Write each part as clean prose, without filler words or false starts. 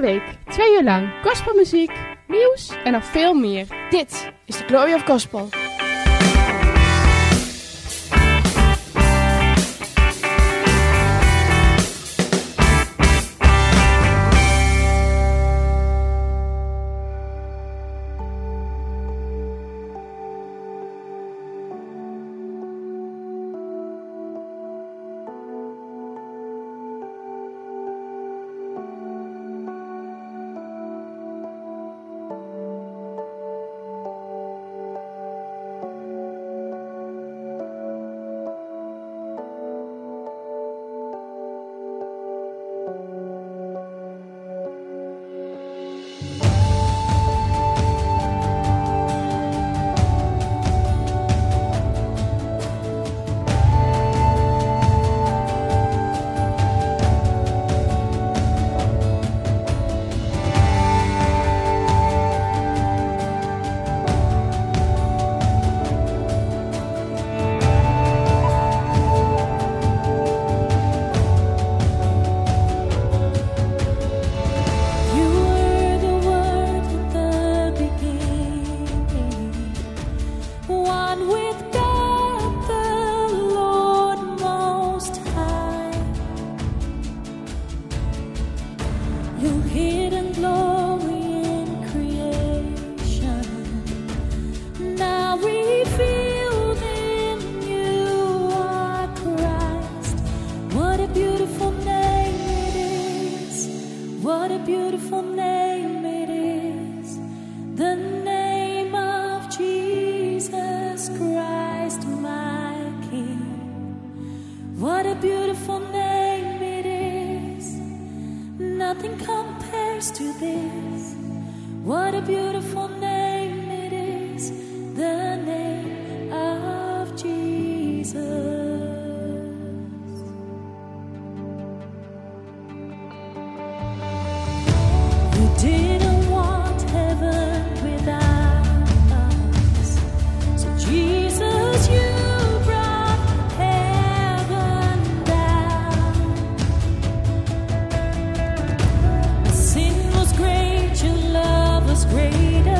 week 2 uur lang gospelmuziek, nieuws en nog veel meer. Dit is de Glory of Gospel.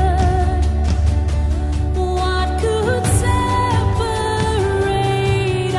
What could separate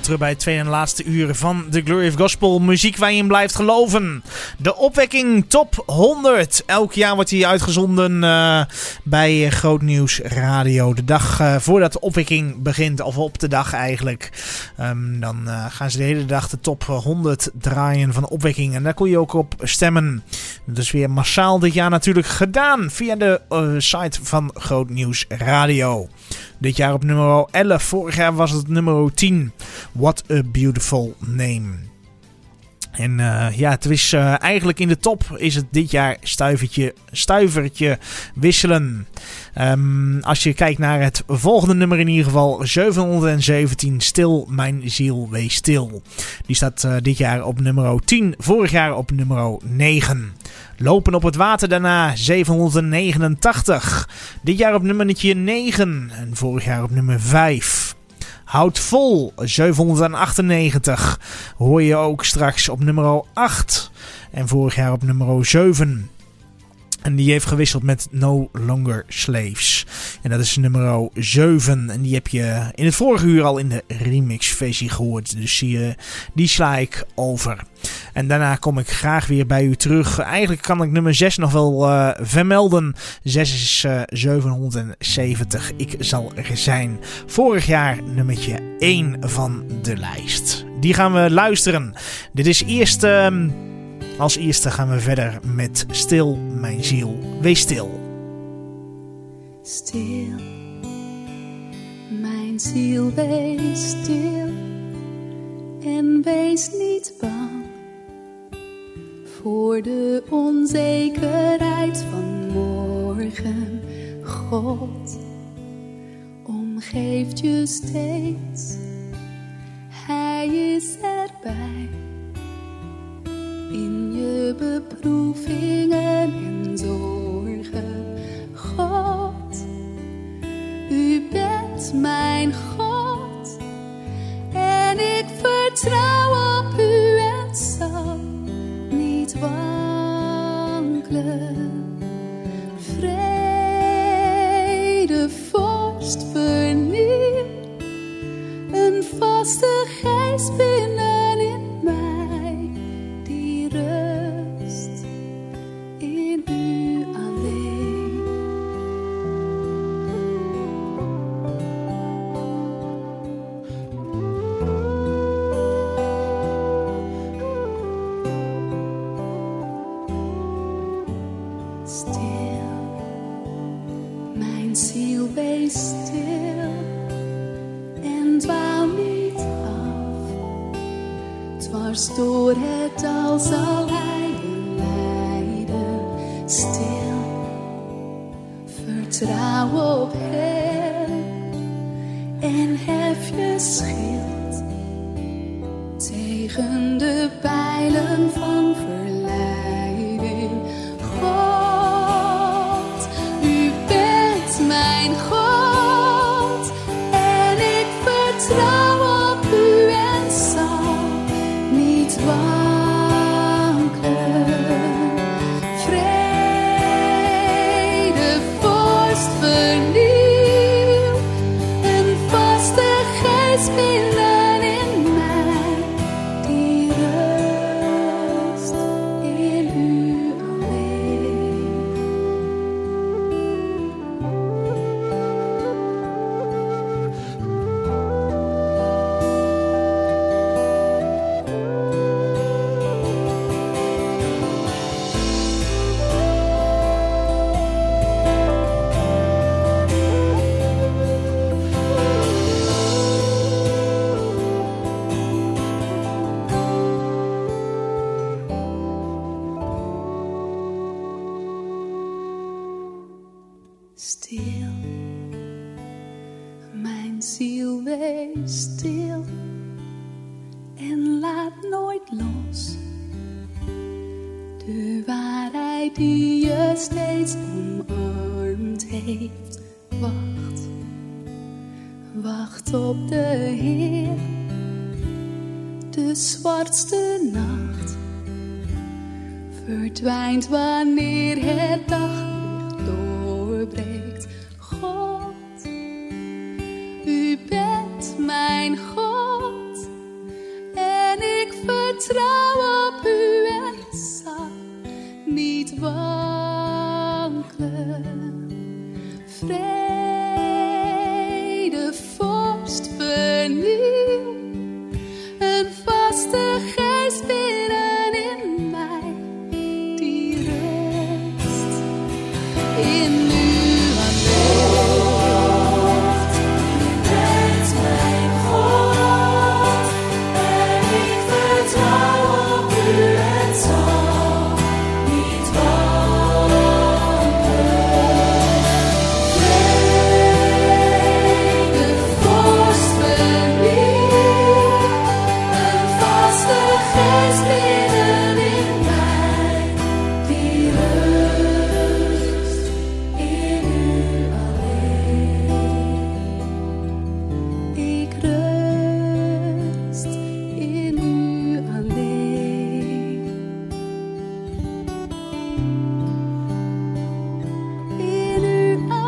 terug bij het tweede en laatste uur van de Glory of Gospel. Muziek waar je in blijft geloven. De opwekking Top 100. Elk jaar wordt die uitgezonden bij Groot Nieuws Radio. De dag voordat de opwekking begint, of op de dag eigenlijk. Dan gaan ze de hele dag de top 100 draaien van de opwekking. En daar kon je ook op stemmen. Dat is weer massaal dit jaar natuurlijk gedaan via de site van Groot Nieuws Radio. Dit jaar op nummer 11. Vorig jaar was het nummer 10. What a beautiful name. En het is eigenlijk in de top is het dit jaar stuivertje wisselen. Als je kijkt naar het volgende nummer in ieder geval. 717. Stil, mijn ziel, wees stil. Die staat dit jaar op nummer 10. Vorig jaar op nummer 9. Lopen op het water daarna 789. Dit jaar op nummer 9. En vorig jaar op nummer 5. Houd vol 798. Hoor je ook straks op nummer 8. En vorig jaar op nummer 7. En die heeft gewisseld met No Longer Slaves. En dat is nummer 7. En die heb je in het vorige uur al in de remix-versie gehoord. Dus die sla ik over. En daarna kom ik graag weer bij u terug. Eigenlijk kan ik nummer 6 nog wel vermelden. 6 is 770. Ik zal er zijn. Vorig jaar nummertje 1 van de lijst. Die gaan we luisteren. Dit is eerst... Als eerste gaan we verder met Stil, mijn ziel, wees stil. Stil, mijn ziel, wees stil. En wees niet bang voor de onzekerheid van morgen. God omgeeft je steeds, Hij is erbij. In je beproevingen en zorgen, God, u bent mijn God. En ik vertrouw op u en zal niet wankelen. Vrede, vorst, vernieuw, een vaste geest binnen in mij. Rust in u alleen. Stil, mijn ziel, wees stil en dwaal niet af. Dwars door het dal zal Hij je leiden. Stil, vertrouw op Hem en hef je schild tegen de pijlen van verleiding. God, u bent mijn God en ik vertrouw op u en zal niet wankelen. Vrede, vorst, vernieuw, een vaste geest binnen in mij, die rust in u alleen. Stil, mijn ziel, wees stil en laat nooit los de waarheid die je steeds omarmd heeft. Wacht, wacht op de Heer, de zwartste nacht verdwijnt wanneer het daglicht doorbreekt. God, u bent mijn God vertrouw op u en zal niet wankelen. Vrede, vorst, vernieuw, een vaste geest binnenin mij, die rust in u alleen. U bent mijn God en ik vertrouw op u en zal niet wankelen. Vrede, vorst, vernieuw, een vaste geest binnenin mij, die rust in u alleen. Ik rust in u alleen. In u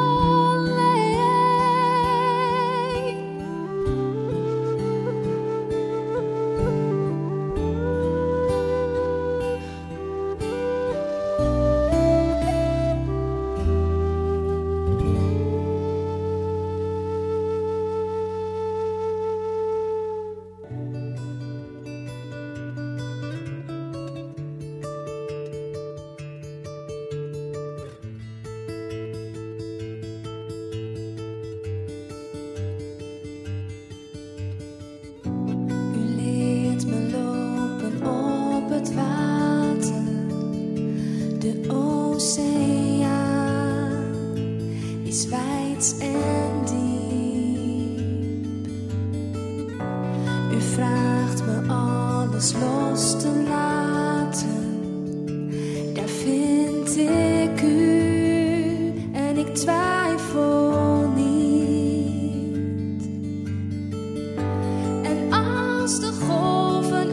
U leert me lopen op het water, de oceaan is wijd en diep. U vraagt me alles los te laten, daar vind ik u en ik twijfel niet. En als de golven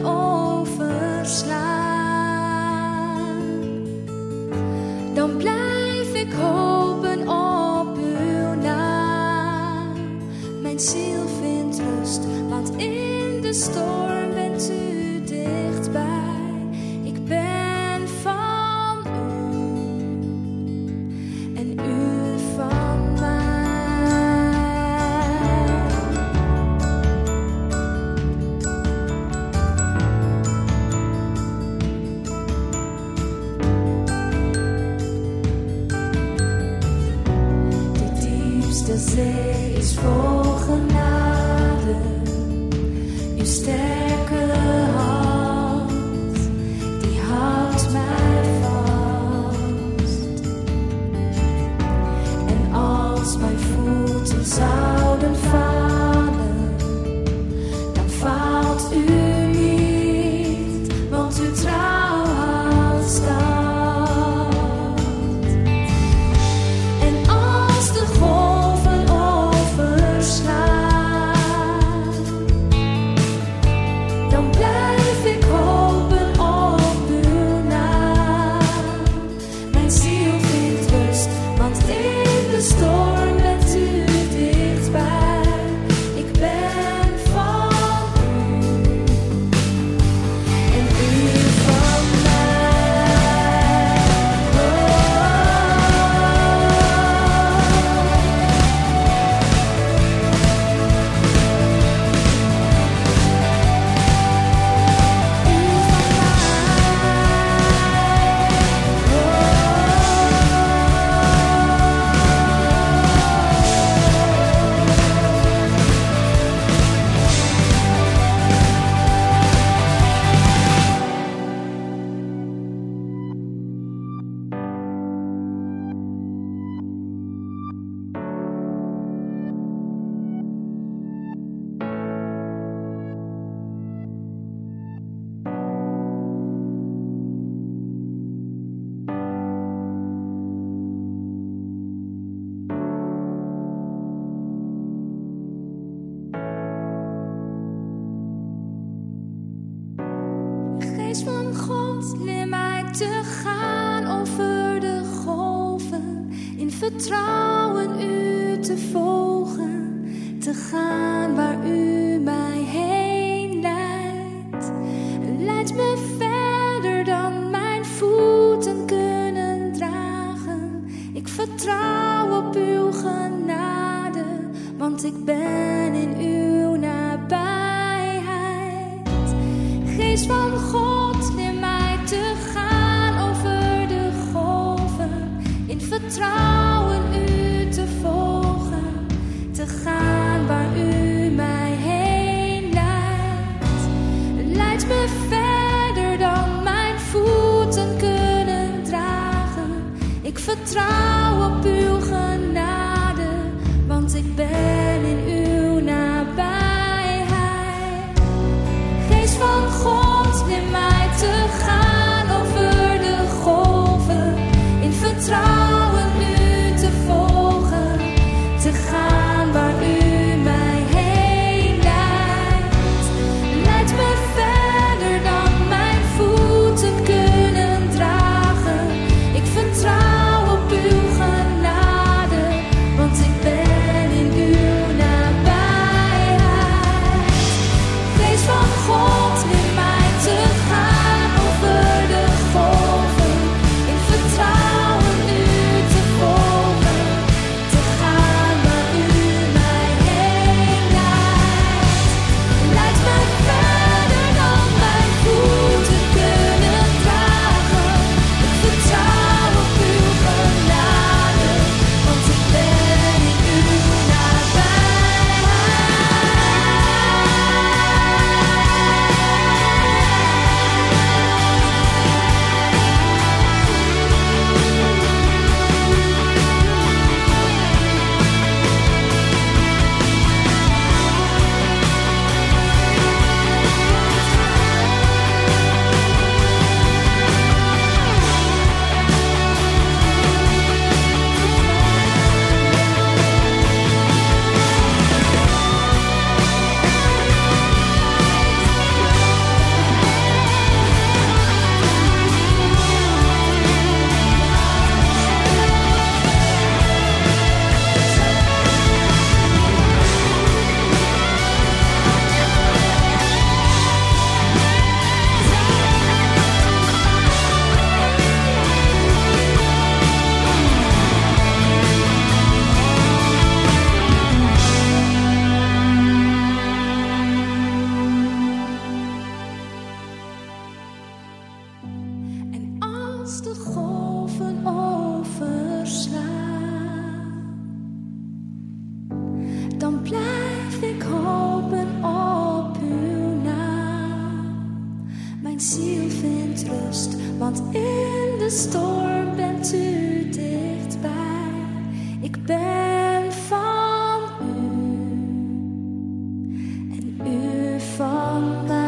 overslaan, dan blijf ik hopen op uw naam. Mijn ziel vindt rust, want in de storm bent u dichtbij. Ik ben van u en u van mij. De diepste zee is vol genade, uw sterke hand, die houdt mij vast. En als mijn voeten zouden vallen, dan faalt u niet, want uw trouw houdt stand. En als de golven overslaan, dan blijf ik hopen op uw naam. Mijn ziel vindt rust, want in de storm bent u dichtbij. Ik ben van u en u van mij. Geest van God, leer mij te gaan over de golven, in vertrouwen u te volgen, te gaan waar u mij heen leidt. Leid me vertrouw op uw genade, want ik ben in uw nabijheid. Geest van God, leer mij te gaan over de golven, in vertrouwen u te volgen, te gaan waar u mij heen leidt. Leidt me verder dan mijn voeten kunnen dragen. Ik vertrouw op uw genade, want ik ben in uw nabijheid. Geest van God, leer mij te gaan over de golven, in vertrouwen u te volgen, te gaan waar u mij heen leidt. Leidt me verder dan mijn voeten kunnen dragen. Ik vertrouw op uw genade, want ik ben in uw nabijheid. Geest van God, leer mij te gaan over de golven, in vertrouwen u te volgen, te gaan waar u mij heen leidt. Leidt me verder dan mijn voeten kunnen dragen. Ik vertrouw op uw genade, want ik ben in uw En als de golven overslaan, dan blijf ik hopen op uw naam. Mijn ziel vindt rust, want in de storm bent u dichtbij. Ik ben van u en u van mij.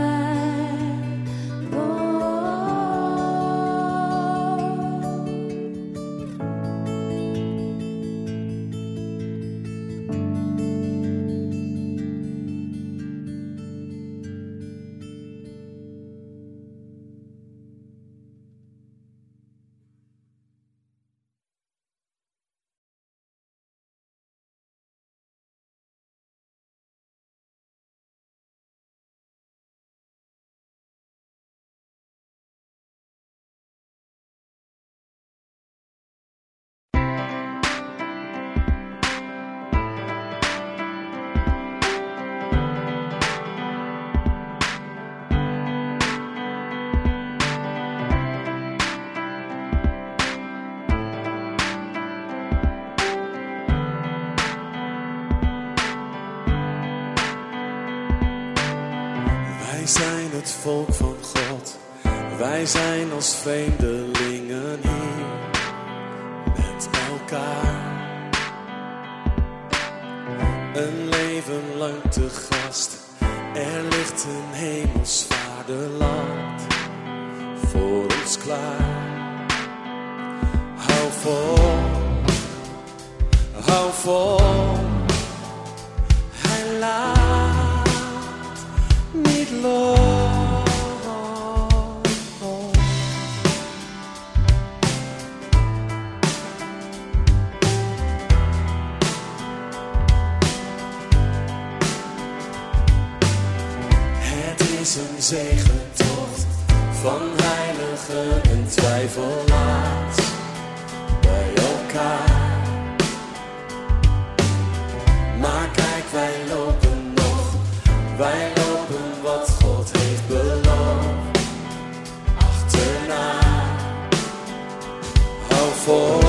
Wij zijn het volk van God, wij zijn als vreemdelingen hier met elkaar. Een leven lang te gast, er ligt een hemels vaderland voor ons klaar. Hou vol, hij laat niet los. Het is een zegentocht van heiligen en twijfelaars bij elkaar. vol,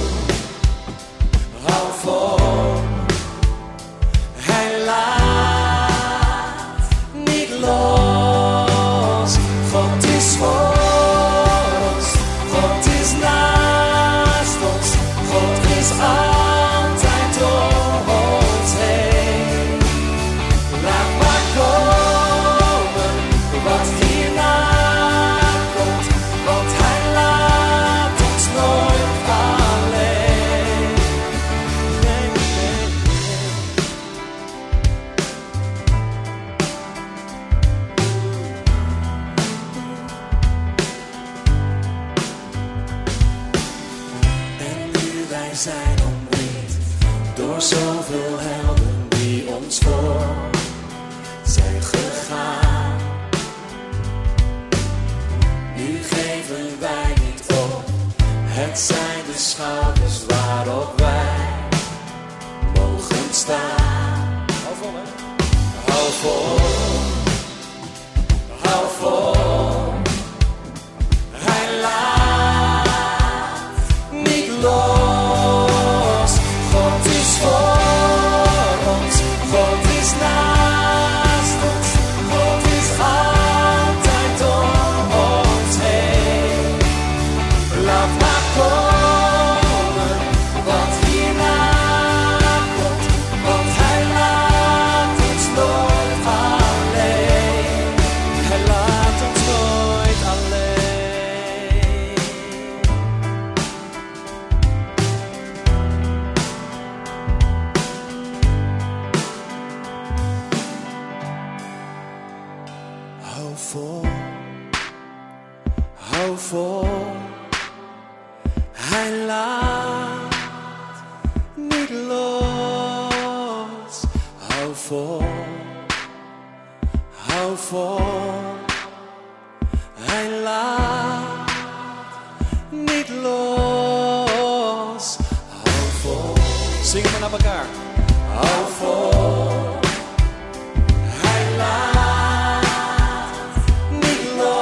hou vol. Hij laat niet los. God is voor ons, God is naast ons, God is altijd door ons heen. Laat maar komen wat hierna komt, want hij laat ons nooit alleen. Nee, nee, nee. En nu wij zijn omringd door zoveel helden die ons voor zijn gegaan. Nu geven wij niet op, het zijn de schouders waarop wij mogen staan. Hou vol, hè? Hou vol, hou vol. Hij laat niet los. God is voor ons, God is naast ons, God is altijd door ons heen. Laat maar komen wat hierna komt, want hij laat ons nooit alleen. Hij laat ons nooit alleen. Hou vol, hou vol. Hij laat niet los. Hou vol, hou vol. Hij laat niet los. Hou vol. Zingen we naar elkaar. Hou vol. Hij laat niet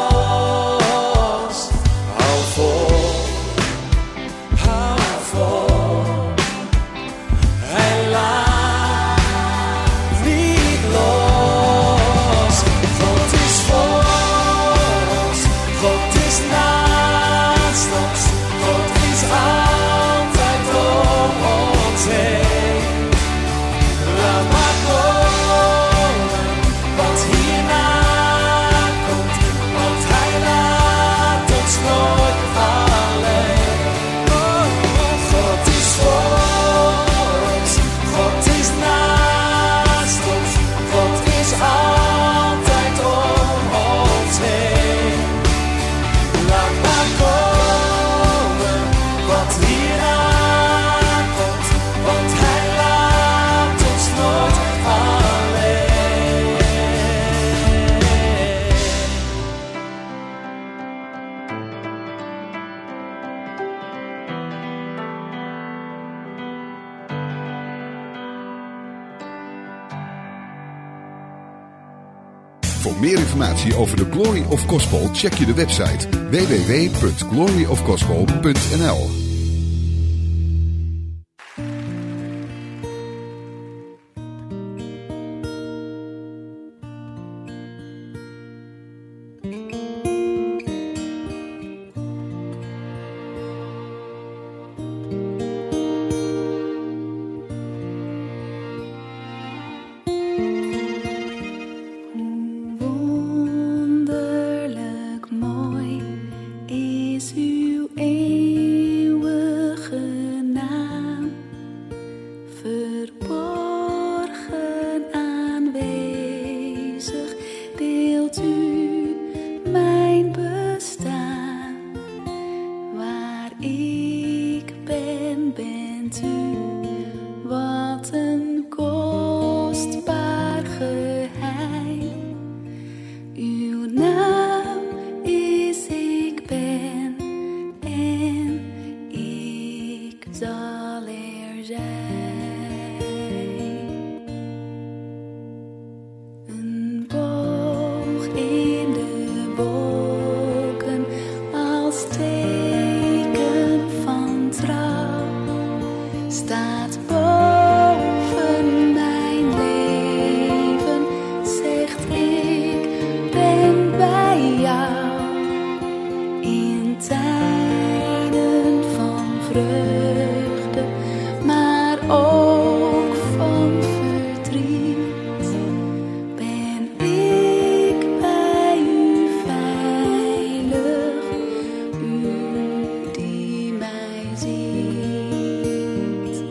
los. Hou vol. Hou vol. Hij laat niet los. God is voor ons, God is naast ons, God is altijd door ons heen. Laat maar komen wat hierna komt, want hij laat ons nooit alleen. Oh, God is voor ons, God is naast ons, God is altijd om ons heen. Laat maar komen wat hierna komt, want hij laat ons nooit alleen. Voor meer informatie over de Glory of Gospel check je de website www.gloryofgospel.nl. Wonderlijk mooi is uw eeuwige naam, verborgen aanwezig deelt u mijn bestaan. Waar ik ben, bent u, wat een kostbaar geheim. Uw naam is ik ben en ik zal er zijn. Een boog in de wolken als teken van vreugde, maar ook van verdriet. Ben ik bij u veilig, u die mij ziet.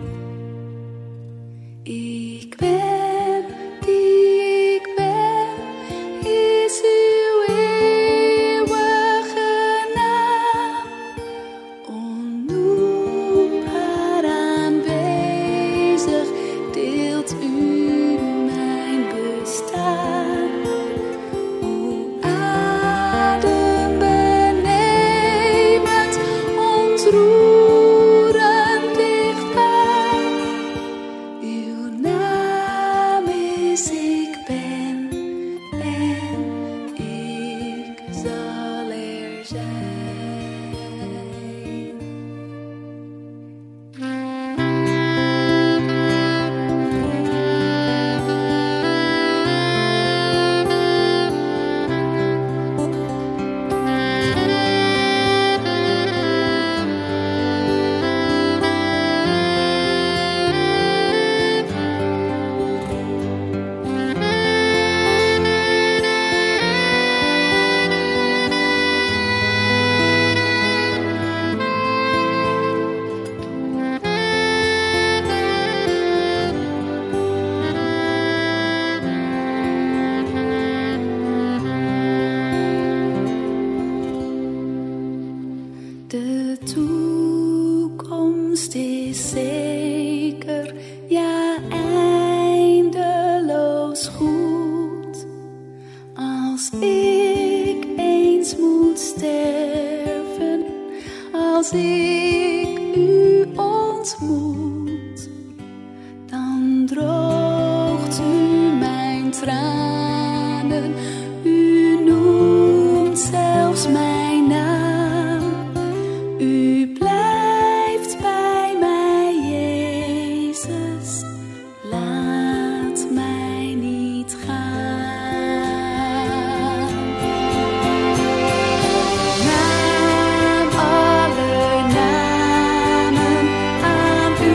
Ik ben die ik ben, is uw eeuwige naam. Onnoembaar aanwezig deelt u mijn bestaan. Hoe adembenemend, ontroerend dichtbij. Uw naam is ik ben en ik zal er zijn. De toekomst is zeker, ja eindeloos goed. Als ik eens moet sterven, als ik u ontmoet, dan droogt u mijn tranen, u noemt zelfs mijn naam. U blijft bij mij, Jezus, laat mij niet gaan. Naam alle namen, aan u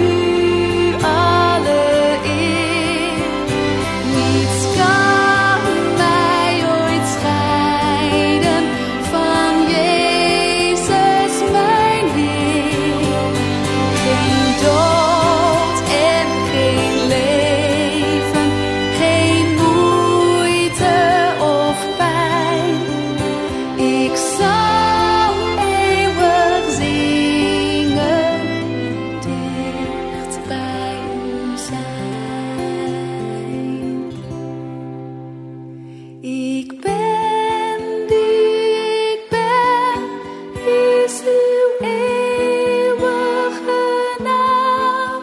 alle eer. Niets kan mij ooit scheiden van Jezus mijn Heer. Geen dood en geen leven, geen moeite of pijn. Ik zal eeuwig zingen, dicht bij u zijn. Ik ben die ik ben, is uw eeuwige naam.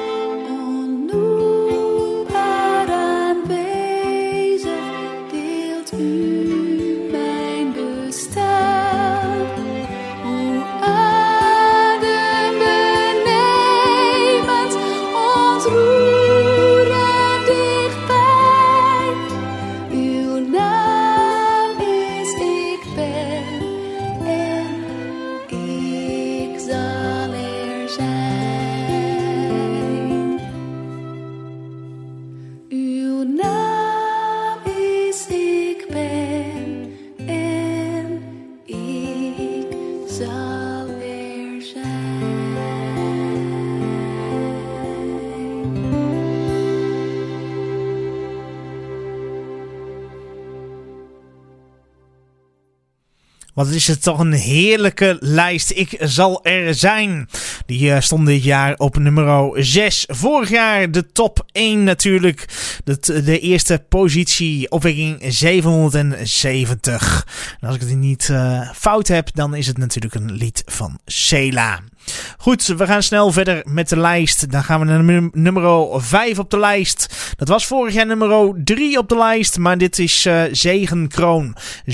Onnoembaar aanwezig deelt u mijn bestaan. Hoe adembenemend, ontroerend dichtbij. Uw naam is ik ben en ik zal er zijn. Uw naam is ik ben en ik zal er zijn. Wat is het toch een heerlijke lijst. Ik zal er zijn. Die stond dit jaar op nummer 6. Vorig jaar de top 1 natuurlijk. De eerste positie, opwekking 770. En als ik het niet fout heb, dan is het natuurlijk een lied van Sela. Goed, we gaan snel verder met de lijst. Dan gaan we naar nummer 5 op de lijst. Dat was vorig jaar nummer 3 op de lijst. Maar dit is Zegenkroon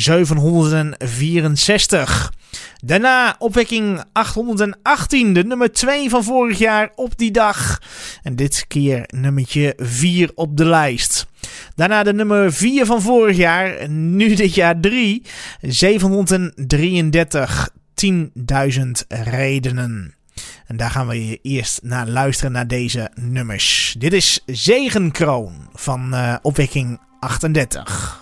764. Daarna opwekking 818. De nummer 2 van vorig jaar op die dag. En dit keer nummertje 4 op de lijst. Daarna de nummer 4 van vorig jaar. Nu dit jaar 3. 733. 10.000 redenen. En daar gaan we eerst naar luisteren, naar deze nummers. Dit is Zegenkroon van Opwekking 38.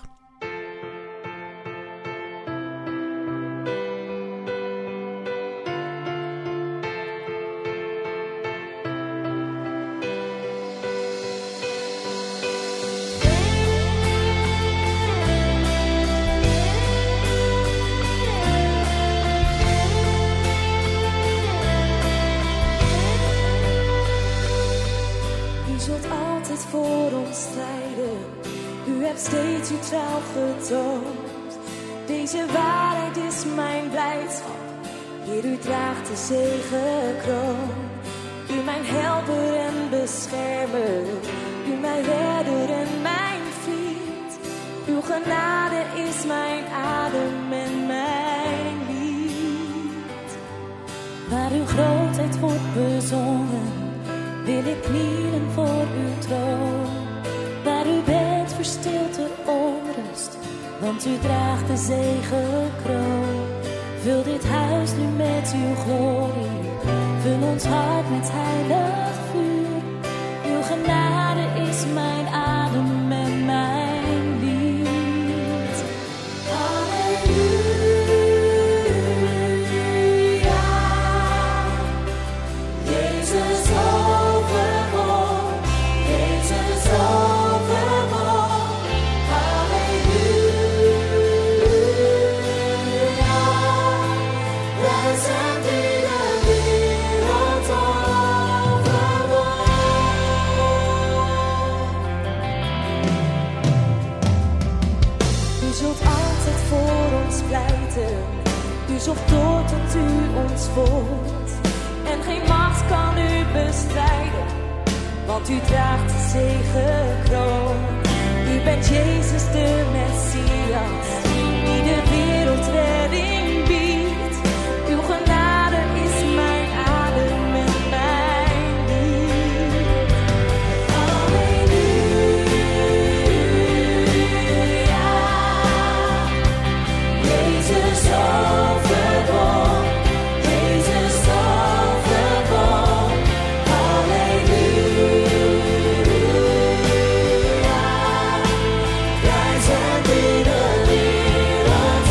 Steeds uw trouw getoond. Deze waarheid is mijn blijdschap. Heer, u draagt de zegenkroon. U mijn helper en beschermer. U mijn redder en mijn vriend. Uw genade is mijn adem en mijn lied. Waar uw grootheid wordt bezongen, wil ik knielen voor uw troon. Waar u bent verstilt de onrust, want u draagt de zegenkroon. Vul dit huis nu met uw glorie, vul ons hart met heilig vuur. Uw genade is mijn adem en mijn lied. Halleluja, Jezus overwon, Jezus overwon. U zocht door tot u ons vond. En geen macht kan u bestrijden, want u draagt de zegenkroon. U bent Jezus de Messias, die de wereld redding biedt. Uw genade is mijn adem en mijn lied. Halleluja, Jezus overwon, Jezus overwon. Halleluja, prijzen die de wereld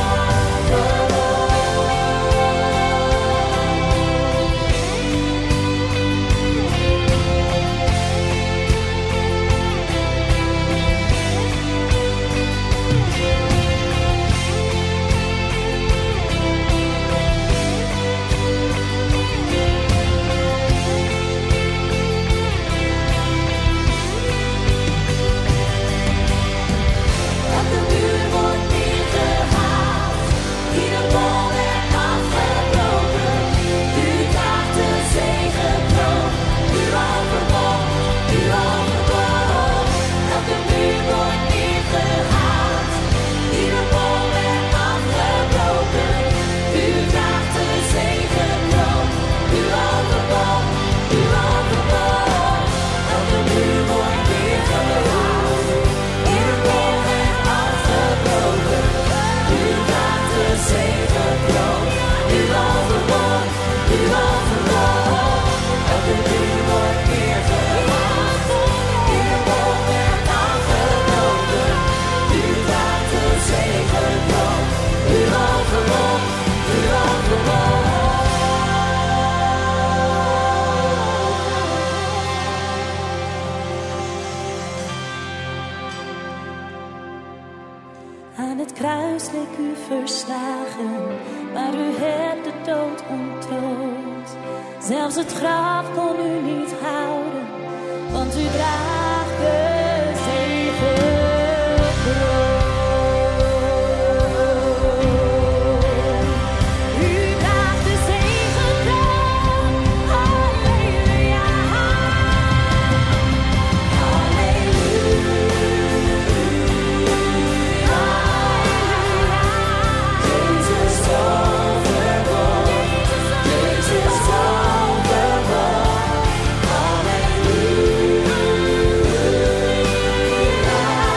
Aan het kruis leek u verslagen, maar u hebt de dood ontroond. Zelfs het graf kon u niet houden, want u draagt de zegenkroon. U draagt de zegenkroon. Halleluja, halleluja. Jezus overwon, Jezus overwon. Halleluja.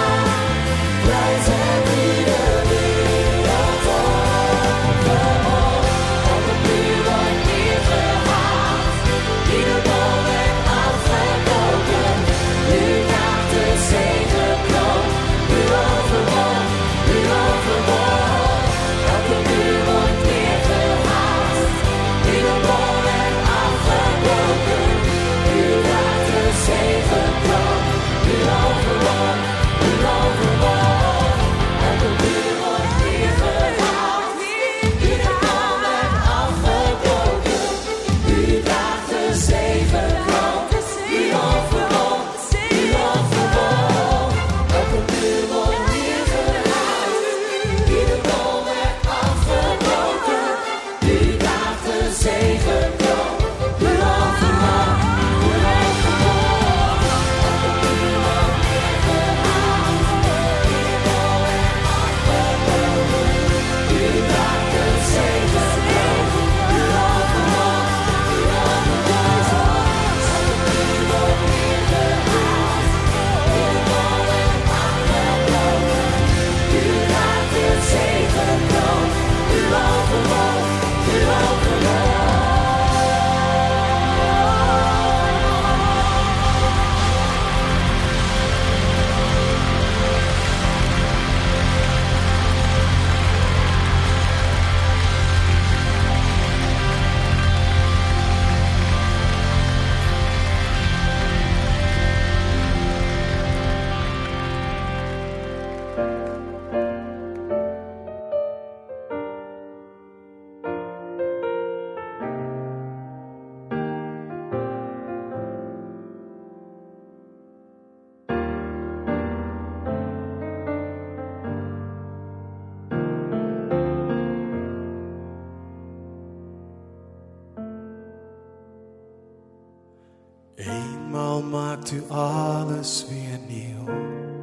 Eenmaal maakt u alles weer nieuw.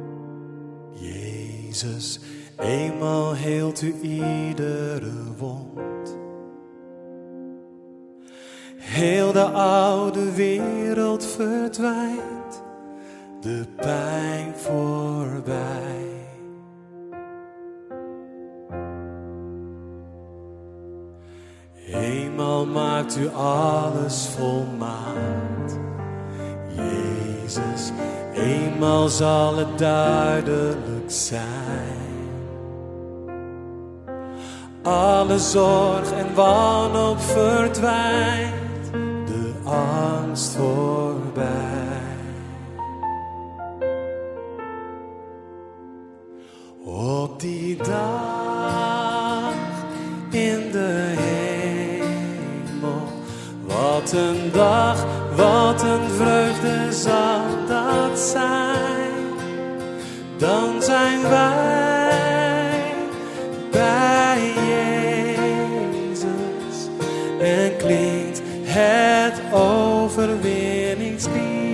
Jezus, eenmaal heelt u iedere wond. Heel de oude wereld verdwijnt, de pijn voorbij. Eenmaal maakt u alles volmaakt. Jezus, eenmaal zal het duidelijk zijn. Alle zorg en wanhoop verdwijnt, de angst voorbij. Op die dag in de hemel, wat een dag, wat een vreugde zal dat zijn. Dan zijn wij bij Jezus en klinkt het overwinningslied.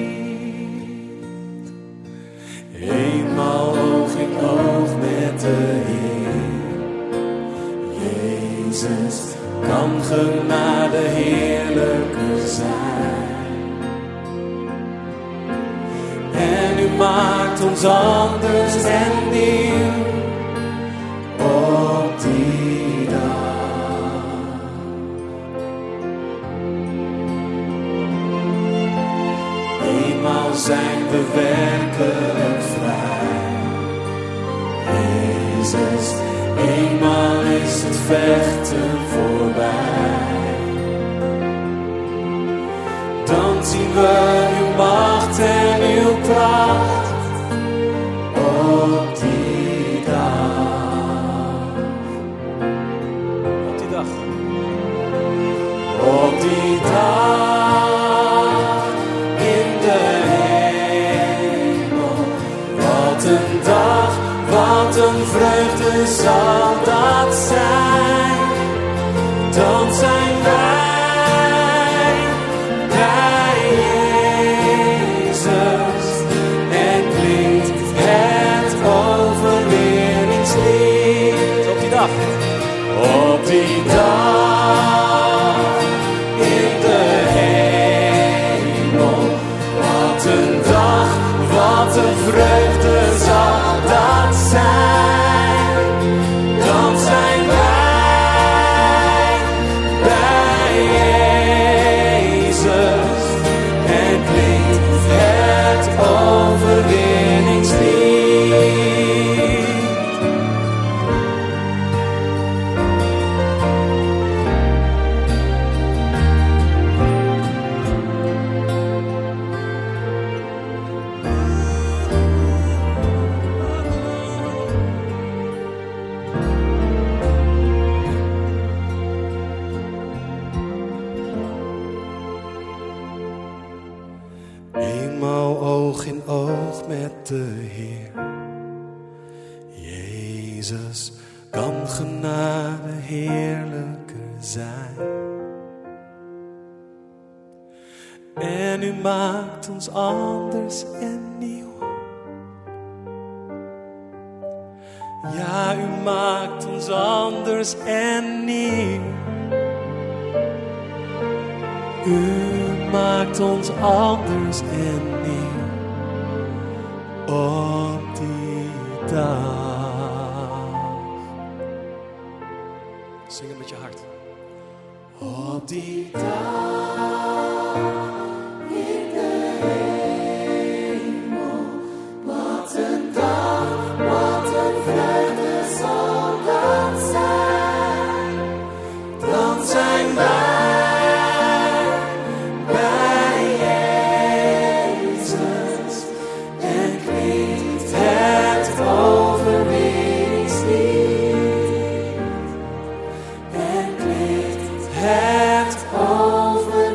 Eenmaal oog in oog met de Heer. Jezus, kan genade heerlijker zijn. En u maakt ons anders en nieuw op die dag. Eenmaal zijn we werkelijk vrij. Jezus, eenmaal is het vechten voorbij. Dan zien we uw macht en uw kracht op die dag. Op die dag. Op die dag in de hemel. Wat een dag, wat een vreugde zal dat zijn. Dan zijn wij bij Jezus en klinkt het overwinningslied. Op die dag. Op die dag in de hemel. Wat een dag, wat een vreugde zal dat zijn. Dan zijn wij bij Jezus en klinkt het overwinningslied. Eenmaal oog in oog met de Heer. Jezus, kan genade heerlijker zijn. En u maakt ons anders en nieuw. Ja, u maakt ons anders en nieuw. U maakt ons anders en nieuw op die dag. Zing het met je hart. Op die dag in de hemel, wat een dag, wat een vreugde zal dat zijn. Dan zijn wij het overwinningslied.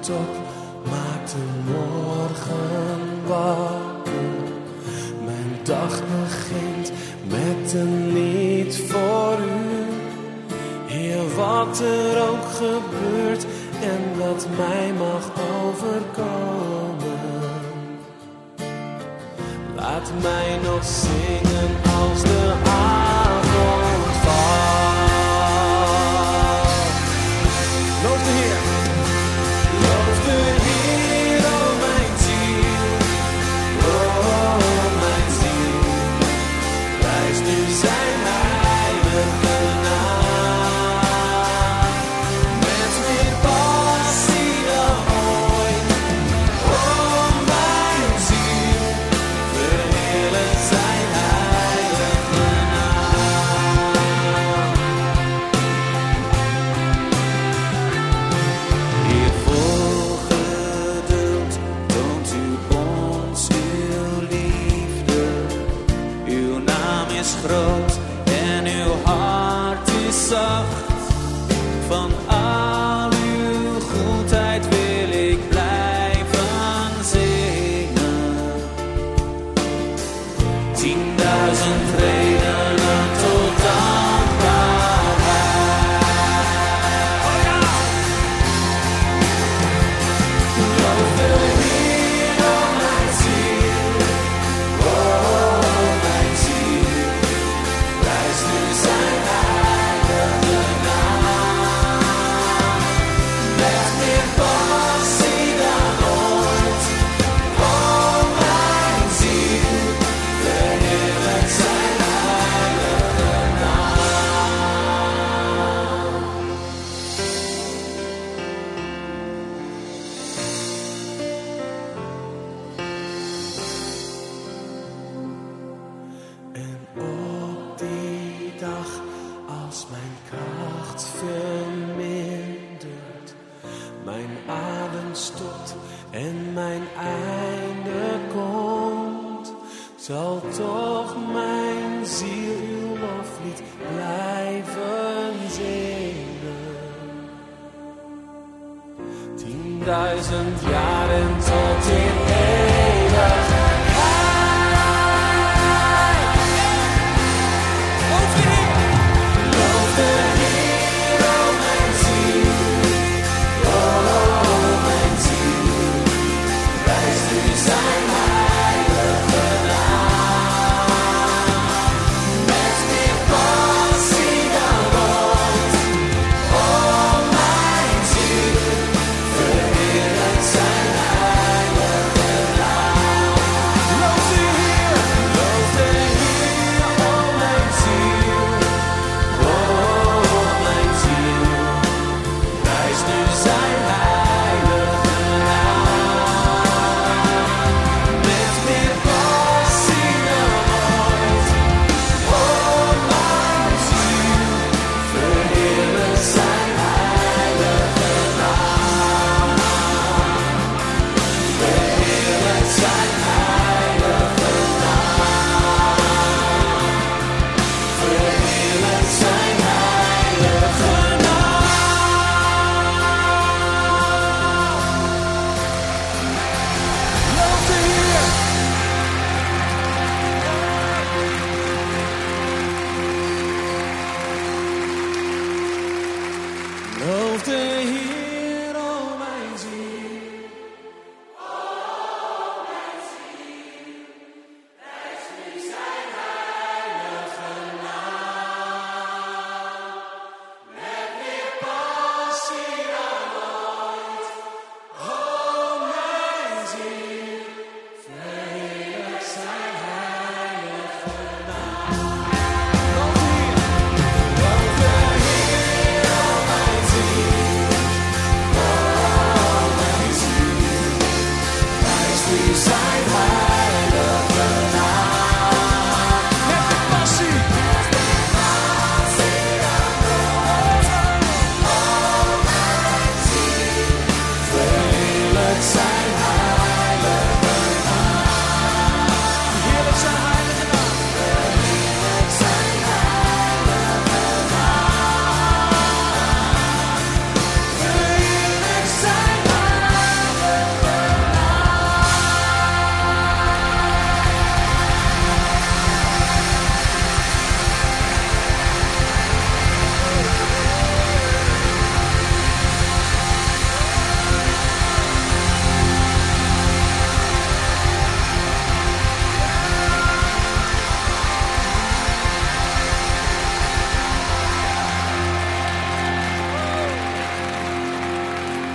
top maakt de morgen wakker. Mijn dag begint met een lied voor u. Heer, wat er ook gebeurt en wat mij mag overkomen. Laat mij nog zingen als de avond valt. Loof de Heer. Loof de Heer, oh mijn ziel. Oh mijn ziel. Prijs nu zijn heilige naam. Met meer passie dan ooit. Oh mijn ziel. Verheerlijk zijn heilige naam. Heer, vol geduld toont u ons uw liefde. Uw naam is groot en uw hart is zacht. Van al uw goedheid wil ik blijven zingen. 10.000 redenen tot dankbaarheid. Loof de Heer, oh mijn ziel. Oh mijn ziel. Prijs nu zijn heilige naam. Met meer passie dan ooit. Oh mijn ziel. Verheerlijk zijn heilige naam. En op die dag, als mijn kracht vermindert, mijn adem stopt en mijn einde komt, zal toch mijn ziel uw loflied blijven zingen. 10.000 jaren tot in eeuwigheid. Loof de Heer, oh mijn ziel. Oh mijn ziel. Prijs nu zijn heilige naam. Met meer passie dan ooit. Oh mijn ziel. Verheerlijk zijn heilige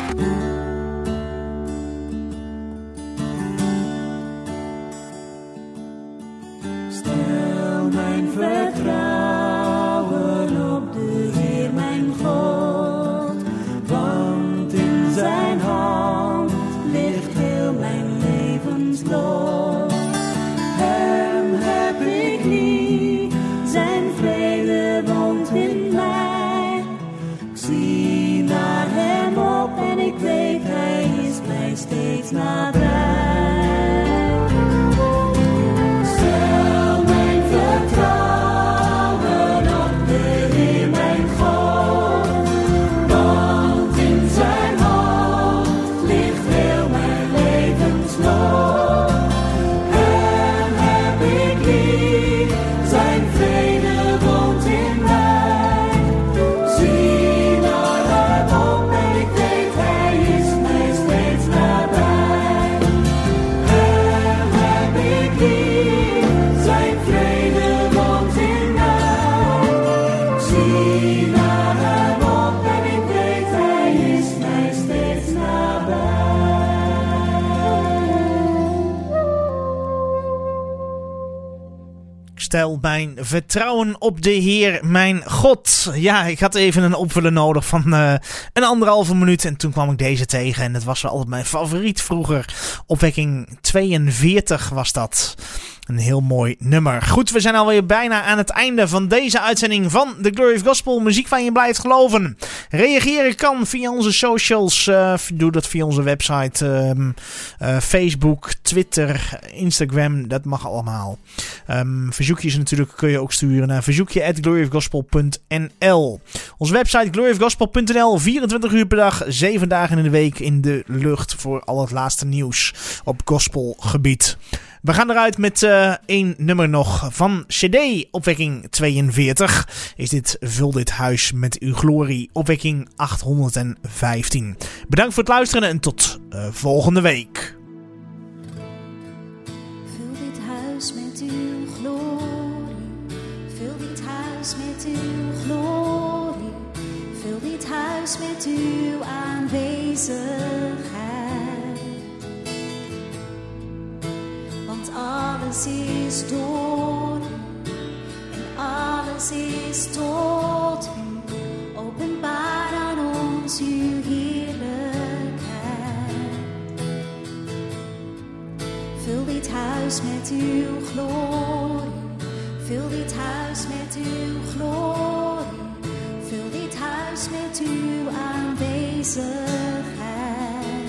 Stel mijn vertrouwen op de Heer mijn God, want in zijn hand ligt heel mijn levenslot. Hem heb ik lief, zijn vrede woont in mij. Ik zie naar hem op en ik weet hij is mij steeds nabij. Stel mijn vertrouwen op de Heer, mijn God. Ja, ik had even een opvullen nodig van een 1,5 minuut. En toen kwam ik deze tegen. En het was wel altijd mijn favoriet vroeger. Opwekking 42 was dat. Een heel mooi nummer. Goed, we zijn alweer bijna aan het einde van deze uitzending van The Glory of Gospel. Muziek waar je blijft geloven. Reageren kan via onze socials. Doe dat via onze website. Facebook, Twitter, Instagram. Dat mag allemaal. Verzoekjes natuurlijk kun je ook sturen naar verzoekje@gloryofgospel.nl. Onze website gloryofgospel.nl. 24 uur per dag, 7 dagen in de week in de lucht voor al het laatste nieuws op gospelgebied. We gaan eruit met één nummer nog van CD Opwekking 42. Is dit Vul dit huis met uw glorie, Opwekking 815. Bedankt voor het luisteren en tot volgende week. Vul dit huis met uw glorie. Vul dit huis met uw glorie. Vul dit huis met uw aanwezigheid. Want alles is door en alles is tot u. Openbaar aan ons uw heerlijkheid. Vul dit huis met uw glorie. Vul dit huis met uw glorie. Vul dit huis met uw aanwezigheid.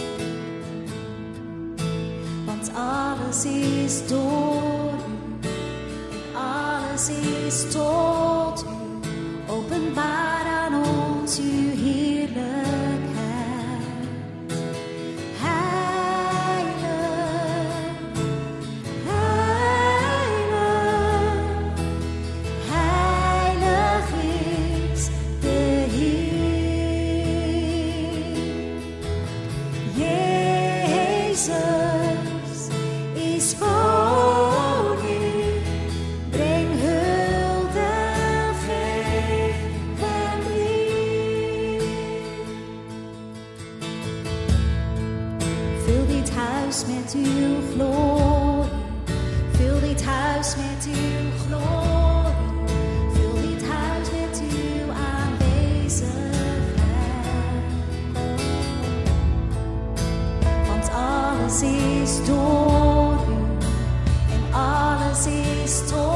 Want alles is door u en alles is tot u. Openbaar aan ons uw heerlijkheid. Heilig, heilig, heilig is de Heer. Jezus is koning, breng hulde, geef hem lief. Vul dit huis met uw glorie, vul dit huis met uw glorie, vul dit huis met uw aanwezigheid. Want alles is door u en alles is tot